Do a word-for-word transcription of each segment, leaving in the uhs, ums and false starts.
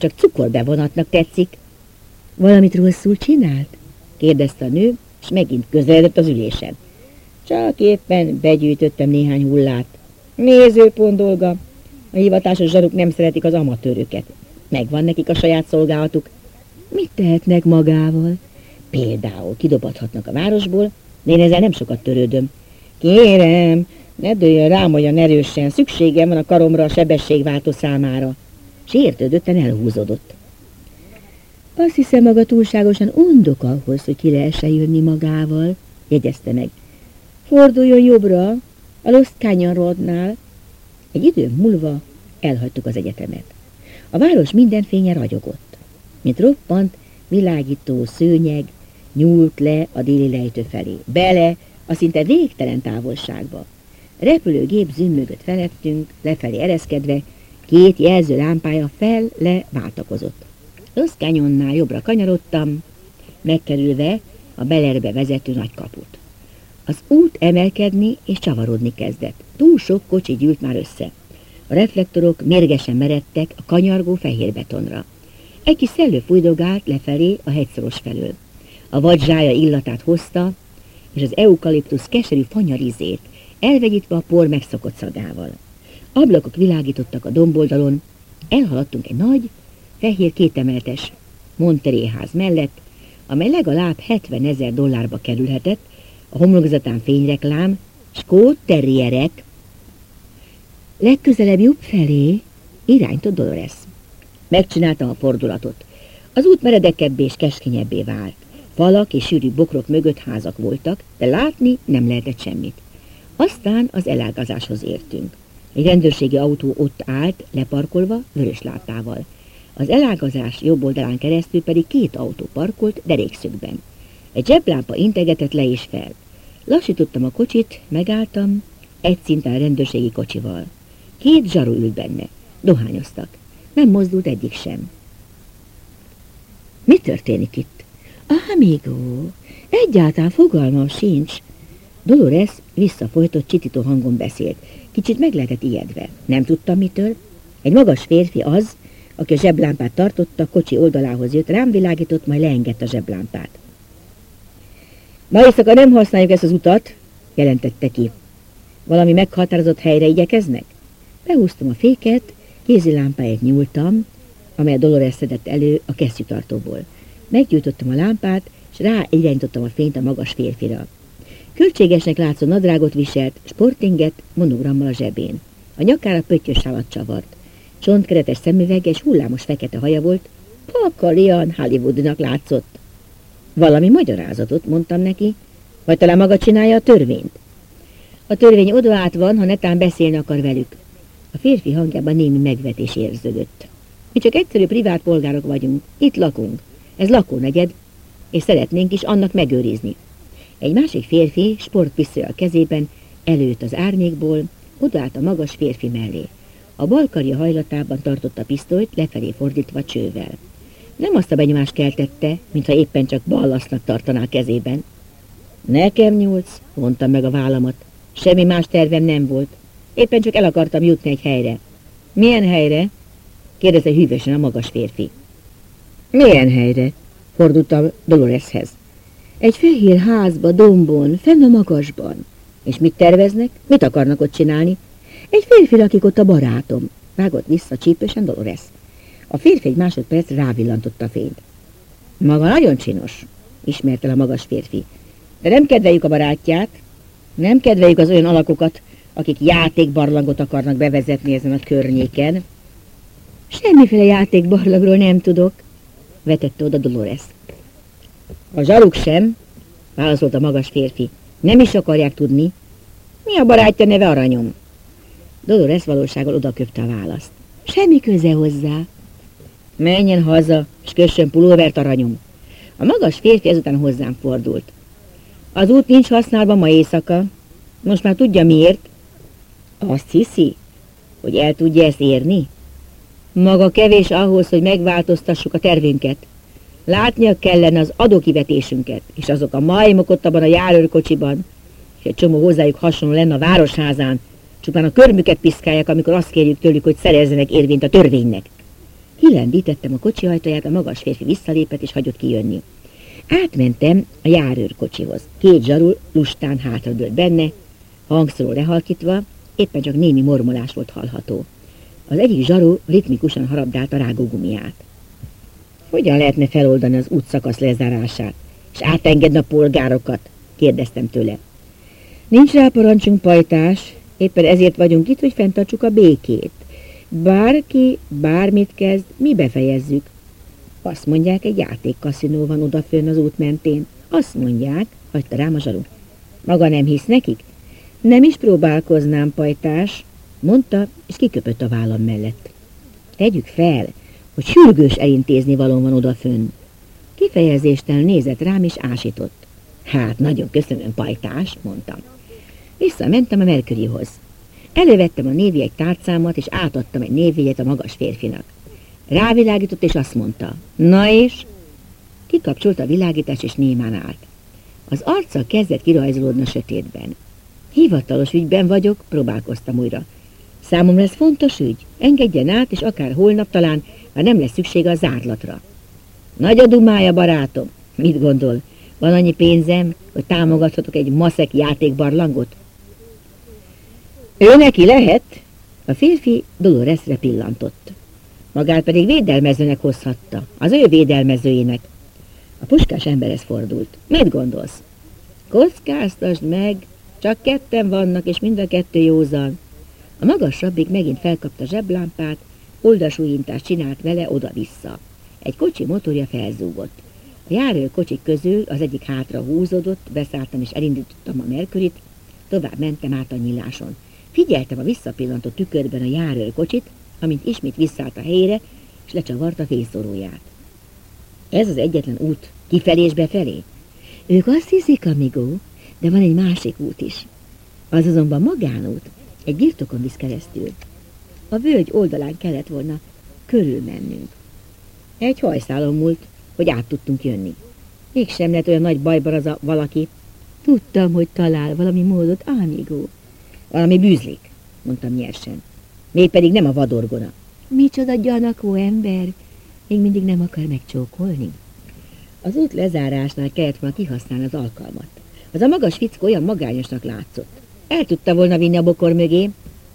csak cukorbevonatnak tetszik. Valamit rosszul csinált? Kérdezte a nő, és megint közeledett az ülésen. Csak éppen begyűjtöttem néhány hullát. Nézőpont dolga. A hivatásos zsaruk nem szeretik az amatőröket. Megvan nekik a saját szolgálatuk. Mit tehetnek magával? Például kidobadhatnak a városból, de én ezzel nem sokat törődöm. Kérem, ne dőljön rám olyan erősen, szükségem van a karomra a sebességváltó számára. Sértődötten elhúzódott. Azt hiszem, maga túlságosan undok ahhoz, hogy ki lehessen jönni magával, jegyezte meg. Forduljon jobbra, a Lost Canyon Roadnál. Egy idő múlva elhagytuk az egyetemet. A város minden fénye ragyogott. Mint roppant, világító szőnyeg nyúlt le a déli lejtő felé, bele a szinte végtelen távolságba. Repülőgép zümmögött felettünk, lefelé ereszkedve, két jelző lámpája fel-le váltakozott. Lost Canyonnál jobbra kanyarodtam, megkerülve a Belerbe vezető nagy kaput. Az út emelkedni és csavarodni kezdett. Túl sok kocsi gyűlt már össze. A reflektorok mérgesen meredtek a kanyargó fehér betonra. Egy kis szellő fújdogált lefelé a hegyszoros felől. A vadzsája illatát hozta, és az eukaliptusz keserű fanyarizét, elvegyítve a por megszokott szagával. Ablakok világítottak a domboldalon, elhaladtunk egy nagy, fehér kétemeletes Monterey-ház mellett, amely legalább hetvenezer dollárba kerülhetett, a homlokzatán fényreklám, skót terrierek. Legközelebb jobb felé iránytott Dolores. Megcsináltam a fordulatot. Az út meredekebbé és keskényebbé vált. Falak és sűrű bokrok mögött házak voltak, de látni nem lehetett semmit. Aztán az elágazáshoz értünk. Egy rendőrségi autó ott állt, leparkolva, vörös lámpával. Az elágazás jobb oldalán keresztül pedig két autó parkolt derékszögben. Egy zseblámpa integetett le és fel. Lassítottam a kocsit, megálltam, egy szinten rendőrségi kocsival. Két zsaru ült benne. Dohányoztak. Nem mozdult egyik sem. Mi történik itt? Amigo, egyáltalán fogalmam sincs. Dolores visszafolytott csitító hangon beszélt. Kicsit meg lehetett ijedve. Nem tudtam mitől. Egy magas férfi az, aki a zseblámpát tartotta, a kocsi oldalához jött, rám világított, majd leengedte a zseblámpát. Ma éjszaka nem használjuk ezt az utat, jelentette ki. Valami meghatározott helyre igyekeznek? Behúztam a féket, kézilámpáját nyúltam, amely a Dolores szedett elő a kesztyűtartóból. Meggyújtottam a lámpát, és rá irányítottam a fényt a magas férfira. Költségesnek látszó nadrágot viselt, sportinget monogrammal a zsebén. A nyakára pöttyös sálat csavart. Csontkeretes szemüvege és hullámos fekete haja volt, pakalian Hollywoodnak látszott. Valami magyarázatot, mondtam neki, vagy talán maga csinálja a törvényt. A törvény oda át van, ha netán beszélni akar velük. A férfi hangjában némi megvetés érződött. Mi csak egyszerű privát polgárok vagyunk, itt lakunk, ez lakónegyed, és szeretnénk is annak megőrizni. Egy másik férfi sportpisztolyal kezében előtt az árnyékból, odaállt a magas férfi mellé. A bal karja hajlatában tartotta a pisztolyt, lefelé fordítva csővel. Nem azt a benyomást keltette, mintha éppen csak ballasznak tartaná a kezében. Nekem nyúlsz, mondtam meg a vállamat. Semmi más tervem nem volt. Éppen csak el akartam jutni egy helyre. Milyen helyre? Kérdezte hűvösen a magas férfi. Milyen helyre? Fordultam Doloreshez. Egy fehér házba, dombon, fenn a magasban. És mit terveznek? Mit akarnak ott csinálni? Egy férfi lakik ott a barátom. Vágott vissza csípősen Dolores. A férfi egy másodperc rávillantotta a fényt. Maga nagyon csinos, ismerte el a magas férfi. De nem kedveljük a barátját, nem kedveljük az olyan alakokat, akik játékbarlangot akarnak bevezetni ezen a környéken. Semmiféle játékbarlangról nem tudok, vetette oda Dolores. A zsaruk sem, válaszolt a magas férfi. Nem is akarják tudni. Mi a barátja neve, aranyom? Dolores valósággal odaköpte a választ. Semmi köze hozzá. Menjen haza, és kössön pulóvert, aranyom. A magas férfi ezután hozzám fordult. Az út nincs használva ma éjszaka. Most már tudja miért? Azt hiszi, hogy el tudja ezt érni? Maga kevés ahhoz, hogy megváltoztassuk a tervünket. Látnia kellene az adókivetésünket, és azok a majmok ott abban a járőrkocsiban, és egy csomó hozzájuk hasonló lenne a városházán, csupán a körmüket piszkálják, amikor azt kérjük tőlük, hogy szerezzenek érvényt a törvénynek. Kilendítettem a kocsi ajtaját, a magas férfi visszalépett és hagyott kijönni. Átmentem a járőrkocsihoz. Két zsaru lustán hátradőlt benne, hangszóró lehalkítva, éppen csak némi mormolás volt hallható. Az egyik zsaru ritmikusan harabdált a rágógumiját. Hogyan lehetne feloldani az útszakasz lezárását, és átengedni a polgárokat? Kérdeztem tőle. Nincs rá parancsunk, pajtás, éppen ezért vagyunk itt, hogy fenntartsuk a békét. Bárki bármit kezd, mi befejezzük. Azt mondják, egy játékkaszinó van odafönn az út mentén. Azt mondják, hagyta rám a zsaru. Maga nem hisz nekik? Nem is próbálkoznám, pajtás, mondta, és kiköpött a vállam mellett. Tegyük fel, hogy sürgős elintézni valón van odafönn. Kifejezéstelen nézett rám, és ásított. Hát, nagyon köszönöm, pajtás, mondtam. Visszamentem a Mercuryhoz. Elővettem a névjegy tárcámat, és átadtam egy névjegyet a magas férfinak. Rávilágított, és azt mondta. Na és? Kikapcsolta a világítást, és némán állt. Az arca kezdett kirajzolódni a sötétben. Hivatalos ügyben vagyok, próbálkoztam újra. Számomra ez fontos ügy. Engedjen át, és akár holnap talán már nem lesz szüksége a zárlatra. Nagy a dumája, barátom. Mit gondol? Van annyi pénzem, hogy támogathatok egy maszek játékbarlangot? Ő neki lehet? A férfi Doloresre pillantott. Magát pedig védelmezőnek hozhatta, az ő védelmezőjének. A puskás emberhez fordult. Mit gondolsz? Kockáztasd meg, csak ketten vannak, és mind a kettő józan. A magasabbik megint felkapta zseblámpát, oldalsúlyintást csinált vele oda-vissza. Egy kocsi motorja felzúgott. A járőrkocsik közül az egyik hátra húzódott, beszálltam és elindítottam a Mercuryt, tovább mentem át a nyíláson. Figyeltem a visszapillantó tükörben a járőrkocsit, amint ismét visszállt a helyére, és lecsavarta fészorúját. Ez az egyetlen út, kifelé és befelé? Ők azt hiszik, amigo, de van egy másik út is. Az azonban magánút, egy birtokon visz keresztül. A völgy oldalán kellett volna körülmennünk. Egy hajszálon múlt, hogy át tudtunk jönni. Mégsem lett olyan nagy bajban az a valaki. Tudtam, hogy talál valami módot, amigo. Valami bűzlik, mondtam nyersen. Mégpedig nem a vadorgona. Micsoda gyanakó ember, még mindig nem akar megcsókolni. Az út lezárásnál kellett volna kihasználni az alkalmat. Az a magas fickó olyan magányosnak látszott. El tudta volna vinni a bokor mögé.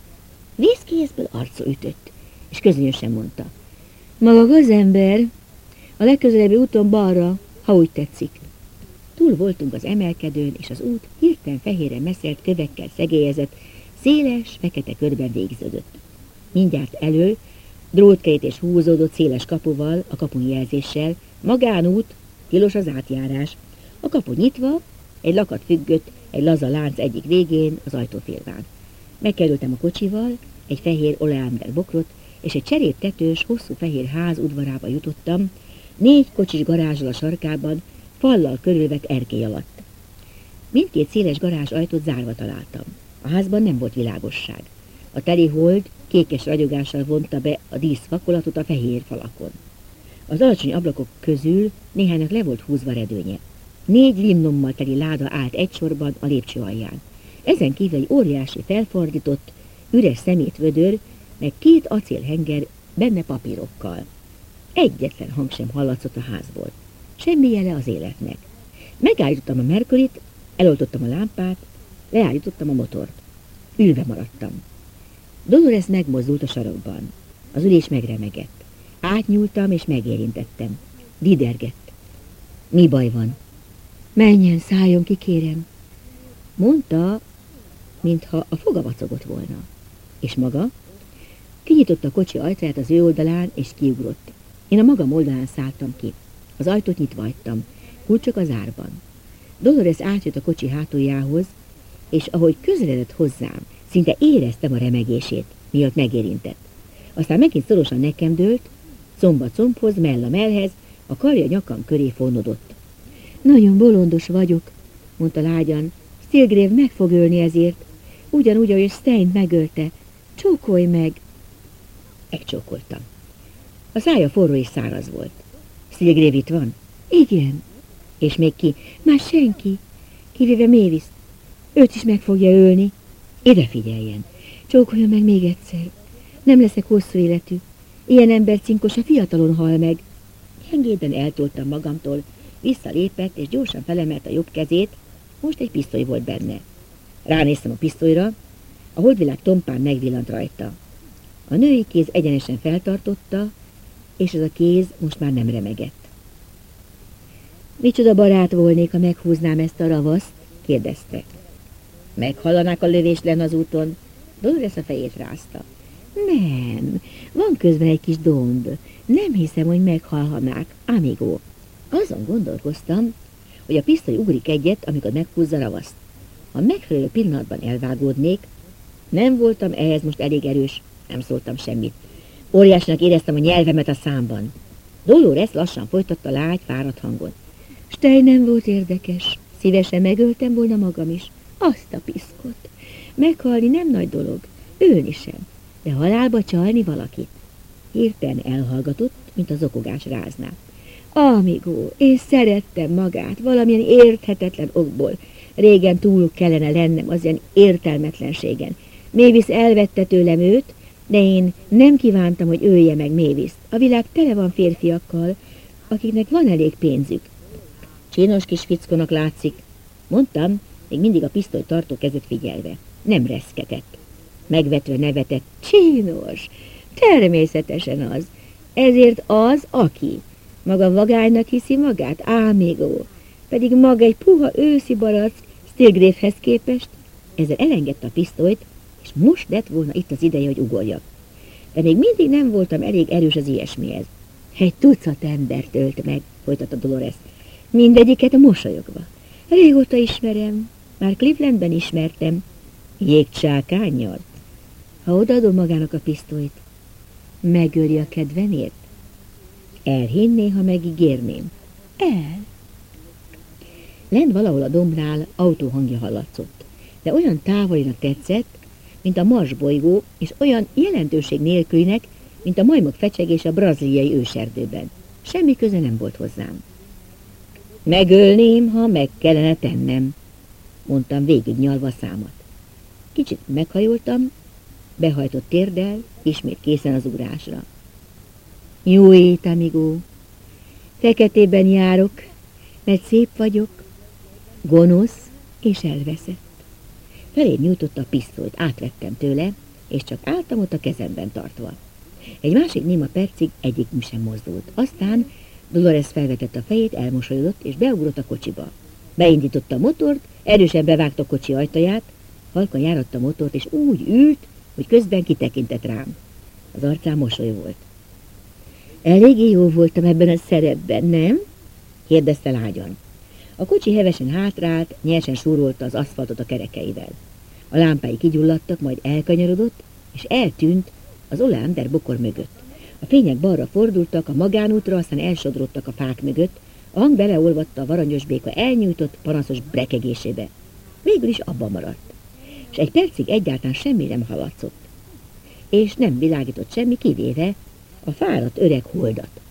Vízkészből arcú ütött, és közönösen mondta. Maga az ember, a legközelebbi úton balra, ha úgy tetszik. Túl voltunk az emelkedőn, és az út hirtelen fehérre meszelt kövekkel szegélyezett, széles, fekete körben végződött. Mindjárt elől drótkerítés húzódott széles kapuval, a kapun jelzéssel, magánút, tilos az átjárás. A kapu nyitva, egy lakat függött egy laza lánc egyik végén, az ajtófélván. Megkerültem a kocsival, egy fehér oleámber bokrot, és egy cseréptetős, hosszú fehér ház udvarába jutottam, négy kocsis garázsal a sarkában, fallal körülvett erkély alatt. Mindkét széles garázs ajtót zárva találtam. A házban nem volt világosság. A teli hold kékes ragyogással vonta be a díszfakolatot a fehér falakon. Az alacsony ablakok közül néhánynak le volt húzva redőnye. Négy limnommal teli láda állt egy sorban a lépcső alján. Ezen kívül egy óriási felfordított, üres szemétvödör, meg két acélhenger benne papírokkal. Egyetlen hang sem hallatszott a házból. Semmi jele az életnek. Megállítottam a Mercuryt, eloltottam a lámpát, leállítottam a motort. Ülve maradtam. Dolores megmozdult a sarokban. Az ülés megremegett. Átnyúltam és megérintettem. Didergett. Mi baj van? Menjen, szálljon ki, kérem. Mondta, mintha a foga vacogott volna. És maga? Kinyitotta a kocsi ajtaját az ő oldalán, és kiugrott. Én a magam oldalán szálltam ki. Az ajtót nyitva hagytam, kulcsok az árban. Dolores átjött a kocsi hátuljához, és ahogy közeledett hozzám, szinte éreztem a remegését, miatt megérintett. Aztán megint szorosan nekem dőlt, comba combhoz, mell a mellhez, a karja nyakam köré fonódott. Nagyon bolondos vagyok, mondta lágyan. Stilgrave meg fog ölni ezért, ugyanúgy, ahogy Steint megölte. Csókolj meg! Megcsókoltam. A szája forró és száraz volt. Stilgrave itt van? Igen. És még ki? Már senki. Kivéve Mavis. Őt is meg fogja ölni. Ide figyeljen. Csókoljon meg még egyszer. Nem leszek hosszú életű. Ilyen ember cinkos a fiatalon hal meg. Gyengéden eltoltam magamtól, visszalépett, és gyorsan felemelt a jobb kezét, most egy pisztoly volt benne. Ránéztem a pisztolyra, a holdvilág tompán megvillant rajta. A női kéz egyenesen feltartotta, és ez a kéz most már nem remegett. Micsoda barát volnék, ha meghúznám ezt a ravaszt? Kérdezte. Meghallanák a lövést lenn az úton? Dolores a fejét rázta. Nem, van közben egy kis domb. Nem hiszem, hogy meghalhanák, amigo. Azon gondolkoztam, hogy a pisztoly ugrik egyet, amikor meghúzza ravaszt. Ha megfelelő pillanatban elvágódnék, nem voltam ehhez most elég erős, nem szóltam semmit. Óriásnak éreztem a nyelvemet a számban. Dolores lassan folytatta lágy, fáradt hangon. Stej nem volt érdekes, szívesen megöltem volna magam is. Azt a piszkot. Meghalni nem nagy dolog, ölni sem, de halálba csalni valakit. Hirtelen elhallgatott, mint a zokogás rázná. Amigo, én szerettem magát, valamilyen érthetetlen okból. Régen túl kellene lennem az ilyen értelmetlenségen. Mavis elvette tőlem őt, de én nem kívántam, hogy ölje meg Mavis-t. A világ tele van férfiakkal, akiknek van elég pénzük. Csinos kis fickónak látszik, mondtam, még mindig a pisztoly tartó kezet figyelve. Nem reszketett. Megvetve nevetett. Csinos, természetesen az. Ezért az, aki. Maga vagánynak hiszi magát, ámigó. Pedig maga egy puha őszi barack Stilgravehez képest. Ezzel elengedte a pisztolyt, és most lett volna itt az ideje, hogy ugorjak. De még mindig nem voltam elég erős az ilyesmihez. Egy tucat embert ölt meg, folytatta Dolores. Mindegyiket mosolyogva. Régóta ismerem, már Clevelandben ismertem. Jégcsákánnyal. Ha odaadom magának a pisztolyt, megöli a kedvemért? Elhinné, ha megígérném? El. Lent valahol a dombnál autóhangja hallatszott, de olyan távolinak tetszett, mint a Mars bolygó, és olyan jelentőség nélkülinek, mint a majmok fecsegés a brazíliai őserdőben. Semmi köze nem volt hozzám. Megölném, ha meg kellene tennem, mondtam végignyalva a számat. Kicsit meghajoltam, behajtott térdel, ismét készen az ugrásra. Jó ét, amigo. Feketében járok, mert szép vagyok, gonosz és elveszett. Felém nyújtotta a pisztolyt, átvettem tőle, és csak álltam ott a kezemben tartva. Egy másik néma percig egyikünk sem mozdult. Aztán Dolores felvetette a fejét, elmosolyodott, és beugrott a kocsiba. Beindította a motort, erősen bevágta a kocsi ajtaját, halkan járatta a motort, és úgy ült, hogy közben kitekintett rám. Az arcán mosoly volt. Eléggé jó voltam ebben a szerepben, nem? Kérdezte lágyan. A kocsi hevesen hátrált, nyersen súrolta az aszfaltot a kerekeivel. A lámpái kigyulladtak, majd elkanyarodott, és eltűnt az oleander bokor mögött. A fények balra fordultak, a magánútra, aztán elsodródtak a fák mögött, a hang beleolvatta a varanyos béka elnyújtott, panaszos brekegésébe. Végül is abban maradt, és egy percig egyáltalán semmi nem hallatszott. És nem világított semmi, kivéve a fáradt öreg holdat.